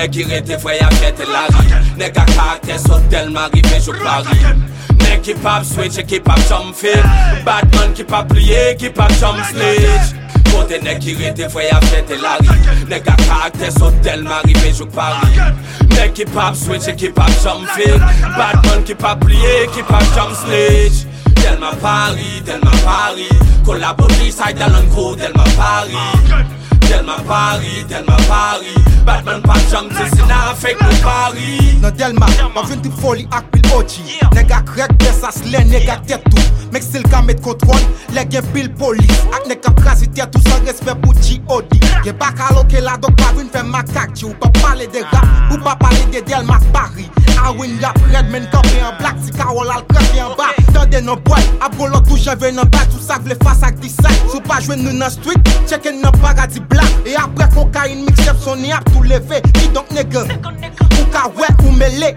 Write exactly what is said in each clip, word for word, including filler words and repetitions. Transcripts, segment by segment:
nèg qui rete frère y'a fait la rue. Nèg à caractère saute tellement arrivé je parie. Nèg qui pap switch qui pap jump fit. Batman qui pap plier qui pap jump snitch. Côté nèg qui rete frère y'a fait la rue. Nèg à caractère saute tellement arrivé je parie. Nèg qui pap switch qui pap jump fit. Batman qui pap plier qui pap jump snitch. Tellement Paris, tellement Paris. Collaborer side dans le crew tellement Paris. Tellement Paris, tellement Paris. Batman pas jump c'est n'a fait que Paris. Non Delma, ma vente de folie ak pile O G. Nèg ak rek pièce as len nèg ak tête tout. Mec c'est le cas met contrôle, les gen pile police. Ak nèg ak krasi tête tout sans respect pour G O D. Gen pas kaloke la donc pas vinn faire macaque. Ou pas parler de rap, ou pas parler de Delma Paris. A win rap Redman campé en black, si Carol al craqué en bas. Tendez nos boy, a bolo touche ven en bas. Tout ça vle face ak dix-sept. Sou pas jouer nous dans street, checken dans paradis black. Et après cocaïne mixtape son y a tout levé. Qui donc nègre ou ka ouais ou mêlé.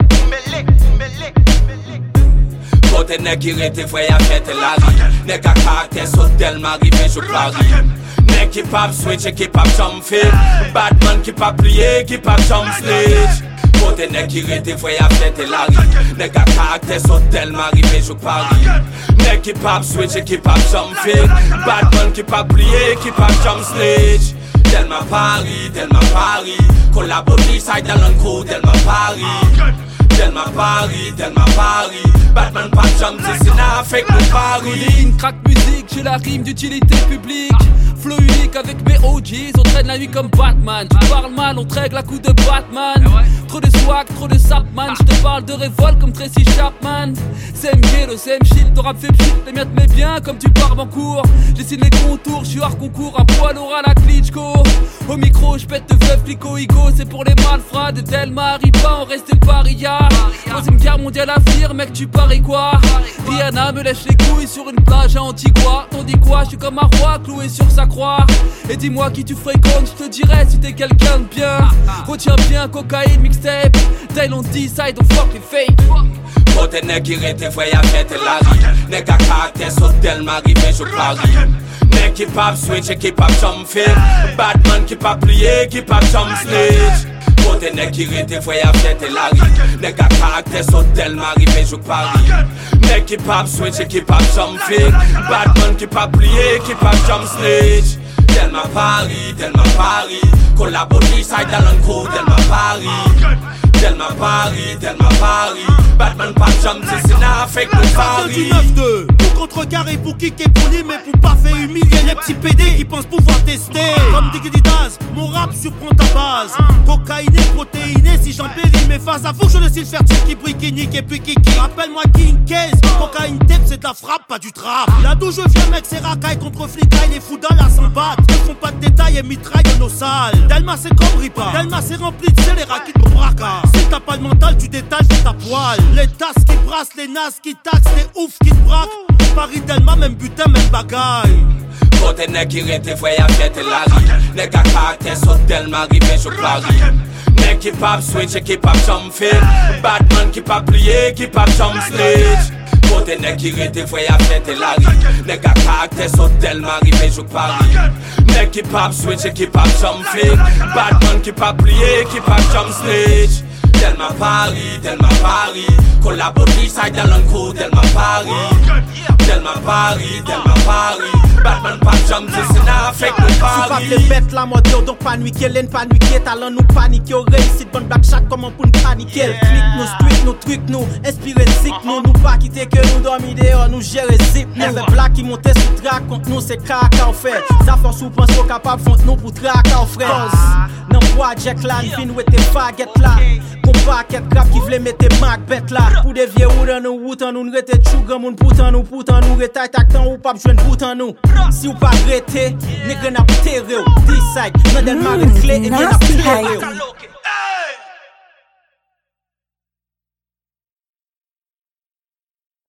Côté nèg qui rete frère y'a fait la rue. Nèg à caractère saute tellement arrivé je parie. Nèg qui pap switch qui pap jump fit. Batman qui pap plier qui pap jump snitch. Côté nèg qui rete frère y'a fait la rue. Nèg à caractère saute tellement arrivé je parie. Nèg qui pap switch qui pap jump fit. Batman qui pap plier qui pap jump snitch. Tellement Paris, tellement Paris. Collaborer side dans le crew tellement Paris. Tellement Paris, tellement Paris. Batman pas jump c'est n'a fait que Paris. Crack musique, j'ai la rime d'utilité publique. Flow unique avec mes O Gs, on traîne la nuit comme Batman. Tu parles mal, on te règle à coup de Batman. Trop de swag, trop de sapman. Je te parle de révolte comme Tracy Chapman. Same ghetto, same shit, ton rap fait pchit. Les miens te met bien comme tu pars en cours. J'dessine les contours, j'suis hors concours. Un poil aura la Klitschko. Au micro, j'pète de veuf, Lico, Igo. C'est pour les malfrats de Delma, Ripa, on reste paria. Troisième guerre mondiale à venir, mec, tu paries quoi? Rihanna me lèche les couilles sur une plage à Antigua. T'en dis quoi? J'suis comme un roi cloué sur sa croix. Et dis-moi qui tu fréquentes, j'te dirai si t'es quelqu'un de bien. Retiens bien, cocaïne, mixtape. Thailand D-side, on fuck les fake. Côté nèg qui rete frère y'a fait la rue. Nèg à caractère saute tellement arrivé je parie. Nèg qui pap switch qui pap jump fit. Batman qui pap plier qui pap jump snitch. Côté nèg qui rete frère y'a fait la rue. Nèg à caractère saute tellement arrivé je parie. Nèg qui pap switch qui pap jump fit. Batman qui pap plier qui pap jump snitch. Tellement Paris, tellement Paris. Collaborer side dans le crew tellement Paris. Tellement Paris, tellement Paris. Batman pas jump c'est n'a fait que Paris. neuf deux pour contrecarrer, pour kicker, pour lier, mais pour pas faire humilier les petits P D qui pensent pouvoir tester. Comme Diggy Daz, mon rap surprend ta base. Cocaïné, protéiné, si j'embellis mes phases. Avoue que je le style fertile qui brille, qui nique et puis qui kick. Rappelle-moi King Case, cocaïne tape c'est de la frappe, pas du trap. Là d'où je viens mec c'est racaille contre flicaille. Les fous dans la s'en battent, ne font pas de détails et mitraillent nos salles. Delma c'est comme Ripa, Delma c'est rempli de sel et raquettes pour braca. Si t'as pas le mental tu détaches de ta poêle. Les tasses qui brassent, les nazes qui taxent, les oufs qui te braquent. Paris Delma, même butin, même bagaille. Côté nèg qui rete frère y'a fait la rue. Nèg à caractère saute tellement arrivé je parie. Nèg qui pap switch qui pap jump fit. Batman qui pap plier qui pap jump snitch. Côté nèg qui rete frère y'a fait la rue. Nèg à caractère saute tellement arrivé je parie. Nèg qui pap switch qui pap jump fit. Batman qui pap plier qui pap jump snitch. Tellement Paris, tellement Paris. Collaborer side dans le crew tellement Paris. Tellement Paris, tellement Paris. Batman pas jump c'est n'a fait que Paris. Paris. Si pas les bêtes la mode donc paniquer, l'en paniquer, talent nous paniquer, réussite bonne black chat comment pour nous paniquer. Click nous street nous trucs nous, inspirer sick nous, nous pas quitter que nous dormir dehors, nous gérer zip. Nous les black qui montent sur track contre nous c'est caca en fait. Ça force ou pense au capable font nous pour track en frère. Non project là, vin ou tes baguettes là. Paquet crap qui vle mette Macbeth là. Pour des vieux ou dans nous ou nous rete chou grand moun poutan nous poutan nous rete tak tan ou pas joindre poutan nous. Si ou pas rete, nèg n'a terre. This side, nan del marine clé et bien n'a terre.